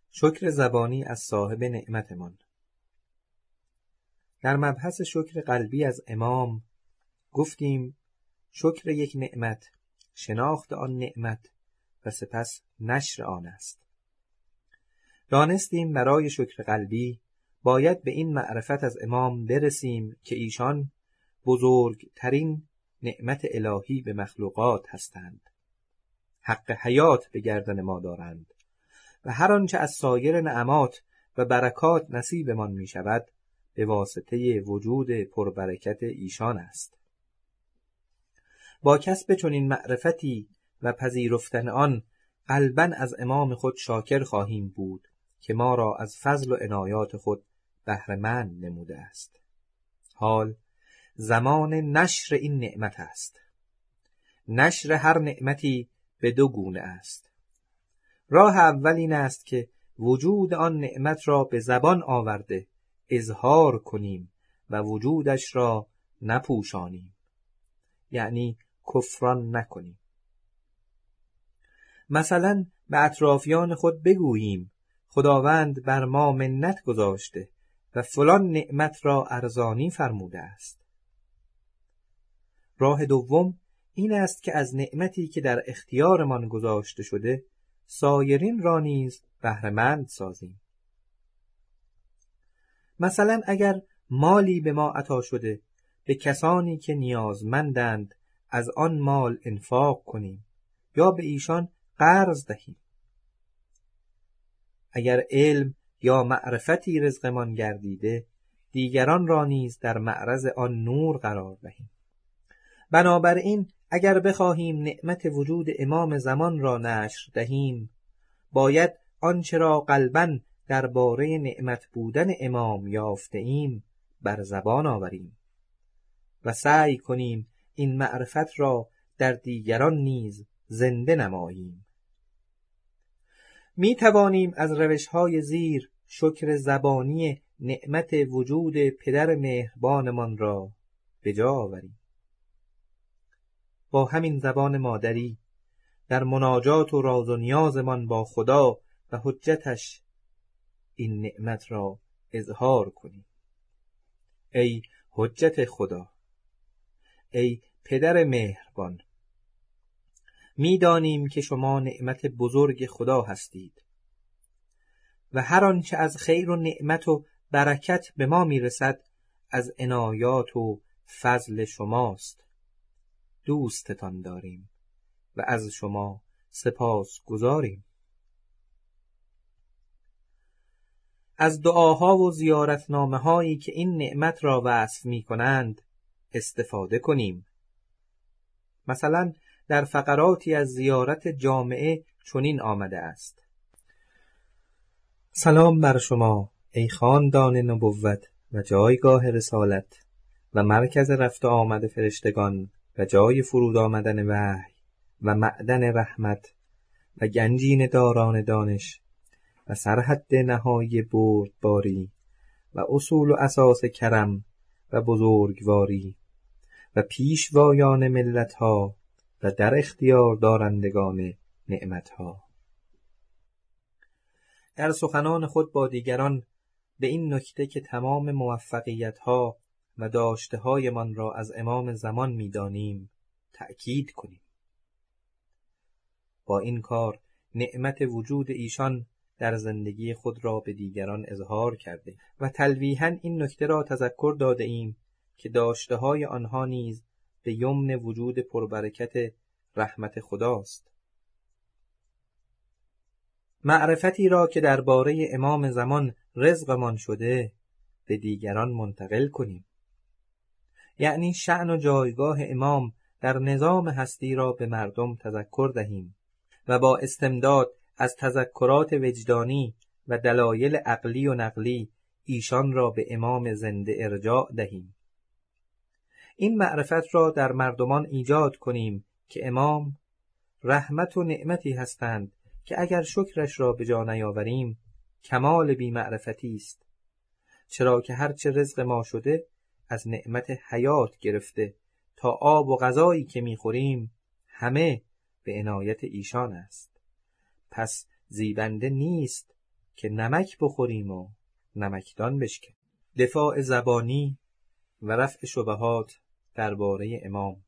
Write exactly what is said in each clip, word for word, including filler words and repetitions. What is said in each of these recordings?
شکر زبانی از صاحب نعمتمان. در مبحث شکر قلبی از امام گفتیم شکر یک نعمت شناخت آن نعمت و سپس نشر آن است. دانستیم برای شکر قلبی باید به این معرفت از امام برسیم که ایشان بزرگترین نعمت الهی به مخلوقات هستند. حق حیات به گردن ما دارند و هر آنچه از سایر نعمات و برکات نصیبمان می شود به واسطه وجود پربرکت ایشان است. با کسب چنین معرفتی و پذیرفتن آن قلباً از امام خود شاکر خواهیم بود که ما را از فضل و عنایات خود بهره‌مند نموده است. حال زمان نشر این نعمت است. نشر هر نعمتی به دو گونه است. راه اول این است که وجود آن نعمت را به زبان آورده اظهار کنیم و وجودش را نپوشانیم، یعنی کفران نکنیم. مثلا به اطرافیان خود بگوییم خداوند بر ما منت گذاشته و فلان نعمت را ارزانی فرموده است. راه دوم این است که از نعمتی که در اختیارمان گذاشته شده سایرین را نیز بهره‌مند سازیم. مثلا اگر مالی به ما عطا شده به کسانی که نیازمندند از آن مال انفاق کنیم یا به ایشان قرض دهیم. اگر علم یا معرفتی رزقمان گردیده دیگران را نیز در معرض آن نور قرار دهیم. بنابراین اگر بخواهیم نعمت وجود امام زمان را نشر دهیم باید آنچه را قلباً درباره نعمت بودن امام یافته ایم بر زبان آوریم و سعی کنیم این معرفت را در دیگران نیز زنده نماییم. می توانیم از روش‌های زیر شکر زبانی نعمت وجود پدر مهربانمان را به جا آوریم. با همین زبان مادری در مناجات و راز و نیازمان با خدا و حجتش این نعمت را اظهار کنیم. ای حجت خدا، ای پدر مهربان، می‌دانیم که شما نعمت بزرگ خدا هستید و هر آنچه از خیر و نعمت و برکت به ما میرسد از عنایات و فضل شماست. دوستتان داریم و از شما سپاس گزاریم. از دعاها و زیارتنامه هایی که این نعمت را وصف می کنند استفاده کنیم. مثلا در فقراتی از زیارت جامعه چنین آمده است: سلام بر شما ای خاندان نبوت و جایگاه رسالت و مرکز رفت و آمد فرشتگان و جای فرود آمدن وحی و معدن رحمت و گنجین داران دانش و سرحد نهایی بردباری و اصول و اساس کرم و بزرگواری و پیشوایان ملت‌ها و در اختیار دارندگان نعمت‌ها. در سخنان خود با دیگران به این نکته که تمام موفقیت‌ها و داشته‌هایمان را از امام زمان می‌دانیم تأکید کنیم. با این کار نعمت وجود ایشان در زندگی خود را به دیگران اظهار کرده و تلویحاً این نکته را تذکر داده ایم که داشته‌های آنها نیز به یمن وجود پربرکت رحمت خداست. معرفتی را که درباره امام زمان رزقمان شده به دیگران منتقل کنیم، یعنی شأن و جایگاه امام در نظام هستی را به مردم تذکر دهیم و با استمداد از تذکرات وجدانی و دلایل عقلی و نقلی ایشان را به امام زنده ارجاع دهیم. این معرفت را در مردمان ایجاد کنیم که امام رحمت و نعمتی هستند که اگر شکرش را به جا نیاوریم کمال بی معرفتی است، چرا که هرچه رزق ما شده از نعمت حیات گرفته تا آب و غذایی که می‌خوریم همه به عنایت ایشان است. پس زیبنده نیست که نمک بخوریم و نمکدان بشکنیم. دفاع زبانی و رفع شبهات درباره امام.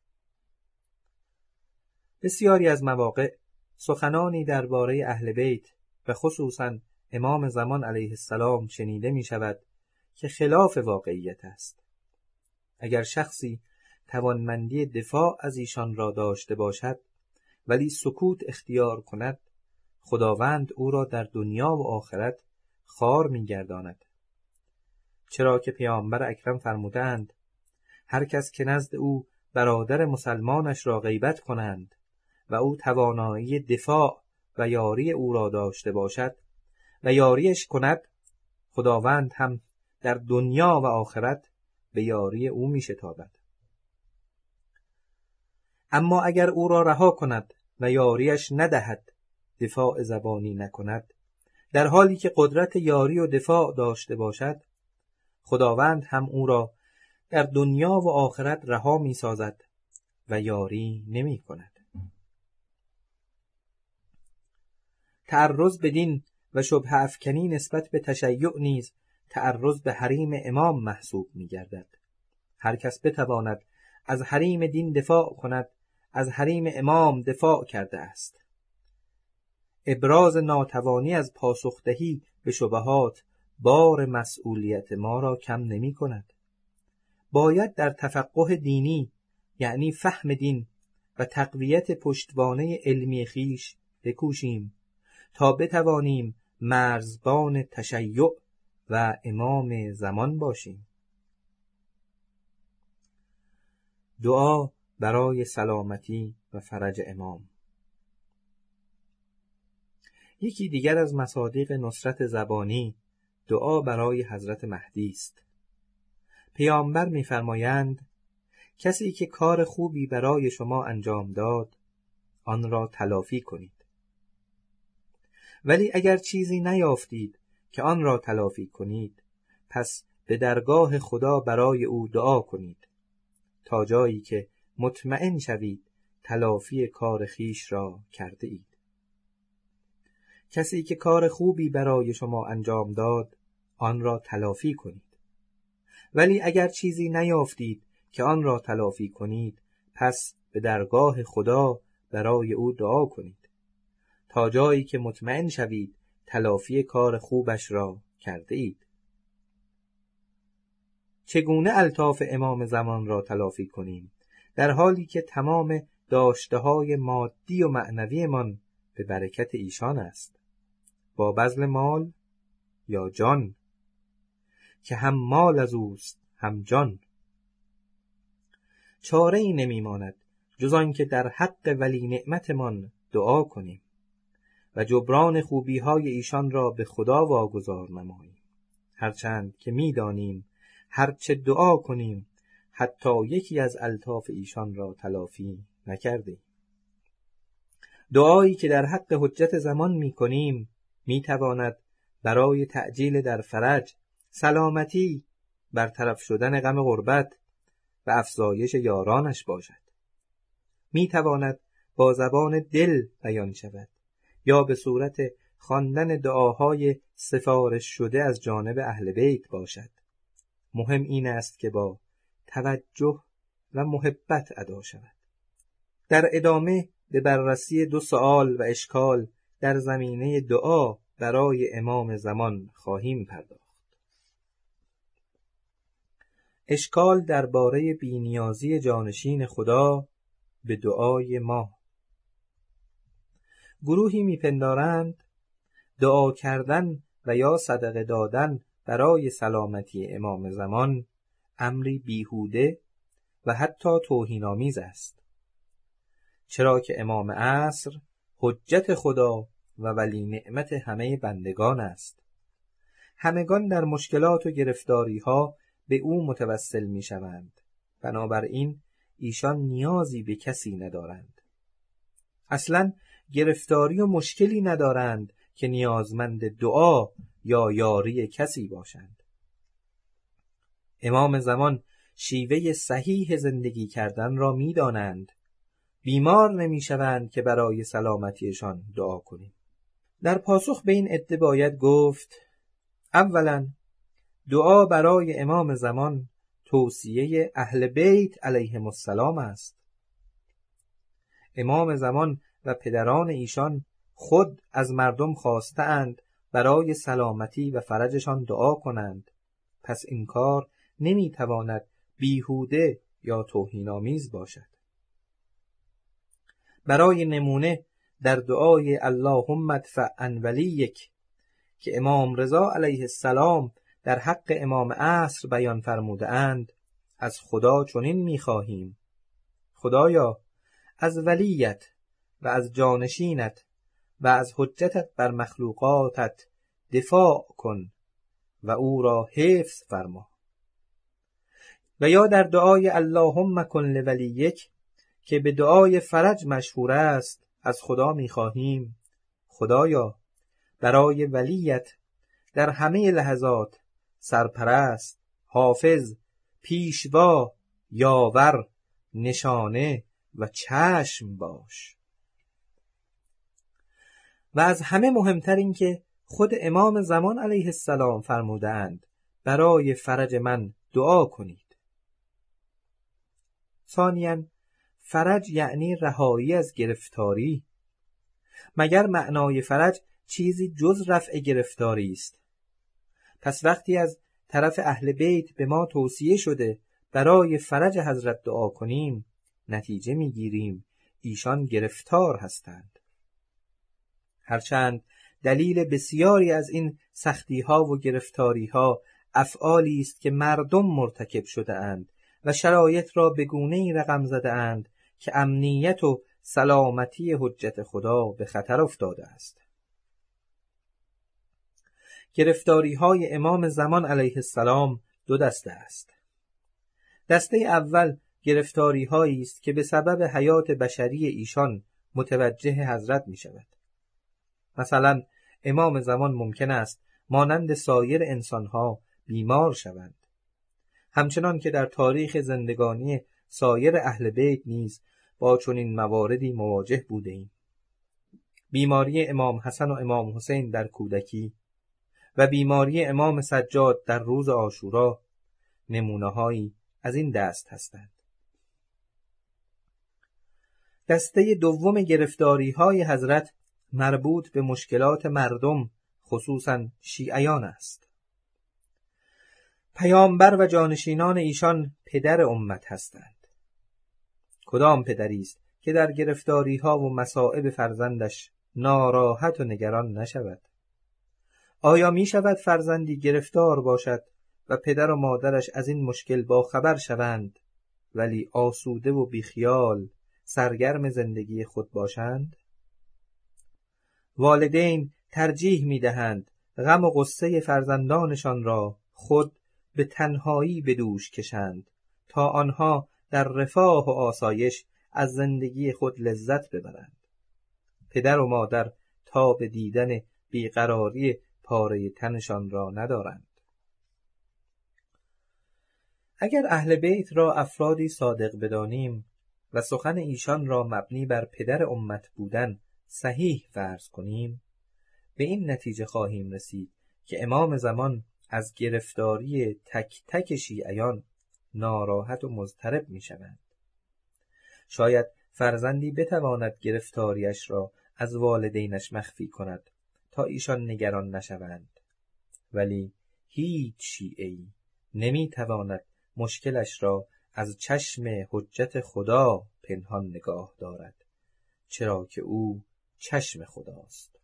بسیاری از مواقع سخنانی درباره اهل بیت و خصوصاً امام زمان علیه السلام شنیده می شود که خلاف واقعیت است. اگر شخصی توانمندی دفاع از ایشان را داشته باشد ولی سکوت اختیار کند، خداوند او را در دنیا و آخرت خوار می گرداند. چرا که پیامبر اکرم فرمودند هر کس که نزد او برادر مسلمانش را غیبت کنند و او توانایی دفاع و یاری او را داشته باشد و یاریش کند، خداوند هم در دنیا و آخرت به یاری او می شتابد. اما اگر او را رها کند و یاریش ندهد، دفاع زبانی نکند، در حالی که قدرت یاری و دفاع داشته باشد، خداوند هم او را در دنیا و آخرت رها می سازد و یاری نمی کند. تعرض به دین و شبهه افکنی نسبت به تشیع نیز تعرض به حریم امام محسوب می گردد. هر کس بتواند از حریم دین دفاع کند، از حریم امام دفاع کرده است. ابراز ناتوانی از پاسخدهی به شبهات بار مسئولیت ما را کم نمی کند. باید در تفقه دینی، یعنی فهم دین و تقویت پشتوانه علمی خیش بکوشیم تا بتوانیم مرزبان تشیع و امام زمان باشیم. دعا برای سلامتی و فرج امام. یکی دیگر از مصادیق نصرت زبانی دعا برای حضرت مهدی است. پیامبر می‌فرمایند کسی که کار خوبی برای شما انجام داد، آن را تلافی کنید. ولی اگر چیزی نیافتید که آن را تلافی کنید، پس به درگاه خدا برای او دعا کنید تا جایی که مطمئن شوید تلافی کار خیش را کرده اید. کسی که کار خوبی برای شما انجام داد، آن را تلافی کنید. ولی اگر چیزی نیافتید که آن را تلافی کنید، پس به درگاه خدا برای او دعا کنید تا جایی که مطمئن شوید تلافی کار خوبش را کرده اید. چگونه الطاف امام زمان را تلافی کنیم در حالی که تمام داشته‌های مادی و معنوی من به برکت ایشان است؟ با بذل مال یا جان که هم مال از اوست هم جان؟ چاره ای نمی ماند جز آن که در حق ولی نعمتمان دعا کنیم و جبران خوبی های ایشان را به خدا واگذار نماییم، هرچند که می دانیم هرچه دعا کنیم حتی یکی از الطاف ایشان را تلافی نکرده. دعایی که در حق حجت زمان می کنیم می تواند برای تعجیل در فرج، سلامتی، برطرف شدن غم غربت و افزایش یارانش باشد. می تواند با زبان دل بیان شود یا به صورت خواندن دعاهای سفارش شده از جانب اهل بیت باشد. مهم این است که با توجه و محبت ادا شود. در ادامه به بررسی دو سؤال و اشکال در زمینه دعا برای امام زمان خواهیم پرداخت. اشکال درباره بی‌نیازی جانشین خدا به دعای ما. گروهی میپندارند دعا کردن و یا صدقه دادن برای سلامتی امام زمان امری بیهوده و حتی توهین‌آمیز است، چرا که امام عصر حجت خدا و ولی نعمت همه بندگان است. همگان در مشکلات و گرفتاری ها به او متوسل می شوند، بنابراین ایشان نیازی به کسی ندارند. اصلا گرفتاری و مشکلی ندارند که نیازمند دعا یا یاری کسی باشند. امام زمان شیوه صحیح زندگی کردن را می دانند. بیمار نمی شوند که برای سلامتیشان دعا کنیم. در پاسخ به این عده باید گفت اولا دعا برای امام زمان توصیه اهل بیت علیهم السلام است. امام زمان و پدران ایشان خود از مردم خواستند برای سلامتی و فرجشان دعا کنند، پس این کار نمیتواند بیهوده یا توهین‌آمیز باشد. برای نمونه در دعای اللهم ادفع عن ولیک که امام رضا علیه السلام در حق امام عصر بیان فرموده اند، از خدا چنین می‌خواهیم: خدایا از ولیت و از جانشینت و از حجتت بر مخلوقاتت دفاع کن و او را حفظ فرما. و یا در دعای اللهم کن لولیک که به دعای فرج مشهور است، از خدا می‌خواهیم: خدایا برای ولیت در همه لحظات سرپرست، حافظ، پیشوا، یاور، نشانه و چشم باش. و از همه مهمتر این که خود امام زمان علیه السلام فرموده اند برای فرج من دعا کنید. ثانیاً فرج یعنی رهایی از گرفتاری. مگر معنای فرج چیزی جز رفع گرفتاری است؟ پس وقتی از طرف اهل بیت به ما توصیه شده برای فرج حضرت دعا کنیم، نتیجه میگیریم ایشان گرفتار هستند. هرچند دلیل بسیاری از این سختی ها و گرفتاری ها افعالی است که مردم مرتکب شده اند و شرایط را به گونه‌ای رقم زده اند که امنیت و سلامتی حجت خدا به خطر افتاده است. گرفتاری های امام زمان علیه السلام دو دسته است. دسته اول گرفتاری هایی است که به سبب حیات بشری ایشان متوجه حضرت می شود. مثلا امام زمان ممکن است مانند سایر انسانها بیمار شوند، همچنان که در تاریخ زندگانی سایر اهل بیت نیز با چنین مواردی مواجه بوده ایم. بیماری امام حسن و امام حسین در کودکی و بیماری امام سجاد در روز عاشورا نمونه‌هایی از این دست هستند. دسته دوم گرفتاری‌های حضرت مربوط به مشکلات مردم، خصوصاً شیعیان است. پیامبر و جانشینان ایشان پدر امت هستند. کدام پدری است که در گرفتاری‌ها و مصائب فرزندش ناراحت و نگران نشود؟ آیا می شود فرزندی گرفتار باشد و پدر و مادرش از این مشکل با خبر شوند ولی آسوده و بیخیال سرگرم زندگی خود باشند؟ والدین ترجیح می دهند غم و غصه فرزندانشان را خود به تنهایی به دوش کشند تا آنها در رفاه و آسایش از زندگی خود لذت ببرند. پدر و مادر تا به دیدن بیقراری پاره تنشان را ندارند. اگر اهل بیت را افرادی صادق بدانیم و سخن ایشان را مبنی بر پدر امت بودن صحیح فرض کنیم، به این نتیجه خواهیم رسید که امام زمان از گرفتاری تک تک شیعیان ناراحت و مضطرب می شوند. شاید فرزندی بتواند گرفتاریش را از والدینش مخفی کند تا ایشان نگران نشوند، ولی هیچ شیعه‌ای نمی تواند مشکلش را از چشم حجت خدا پنهان نگاه دارد، چرا که او چشم خداست.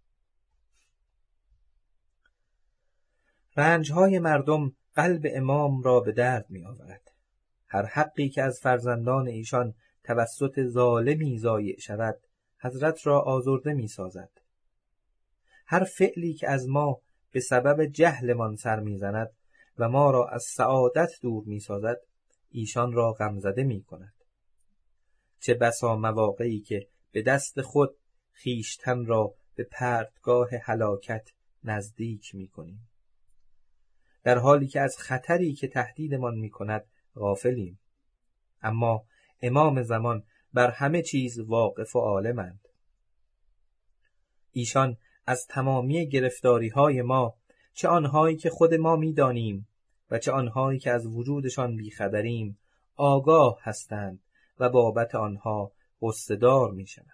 رنجهای مردم قلب امام را به درد می آورد. هر حقی که از فرزندان ایشان توسط ظالمی ضایع شود حضرت را آزرده می سازد. هر فعلی که از ما به سبب جهلمان سر می زند و ما را از سعادت دور می سازد ایشان را غمزده می کند. چه بسا مواقعی که به دست خود خیشتن را به پرتگاه هلاکت نزدیک می کنیم، در حالی که از خطری که تهدیدمان می کند غافلیم. اما امام زمان بر همه چیز واقف و عالمند. ایشان از تمامی گرفتاری های ما، چه آنهایی که خود ما می دانیم و چه آنهایی که از وجودشان بیخبریم، آگاه هستند و بابت آنها غصه‌دار می شوند.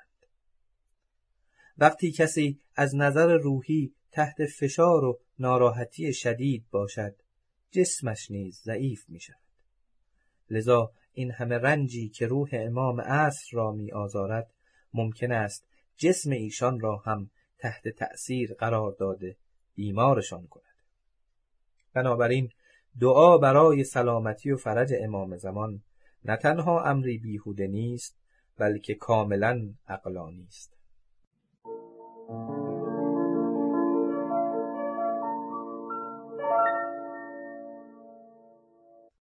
وقتی کسی از نظر روحی تحت فشار و ناراحتی شدید باشد، جسمش نیز ضعیف می شود. لذا این همه رنجی که روح امام عصر را می آزارد، ممکن است جسم ایشان را هم تحت تأثیر قرار داده بیمارشان کند. بنابراین دعا برای سلامتی و فرج امام زمان نه تنها امری بیهوده نیست، بلکه کاملا عقلانی است.